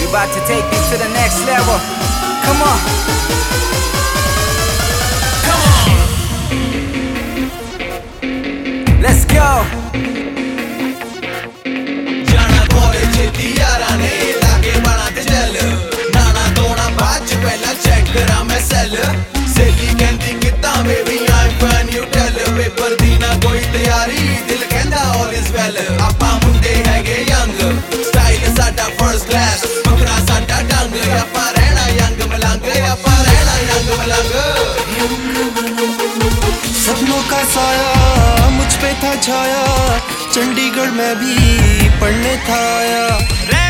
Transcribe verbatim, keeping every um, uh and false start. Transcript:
We about to take this to the next level. Come on. Come on. Let's go. जाना college दियारा ने लागे बना ते चल नाना तोड़ा बाज पहला चेक करा मैं सेल सेली कहंदी किता बेबी आई फैन यू टेल पेपर दी ना कोई तैयारी दिल कहंदा ऑल इज वेल आपा मुंडे हैगे यंग स्टाइल साडा फर्स्ट क्लास बकरा साडा डंग आपा रहना यंग मलंग आपा रहना यंग मलंग सपनों का साया मुझ पे था छाया चंडीगढ़ में भी पढ़ने था आया।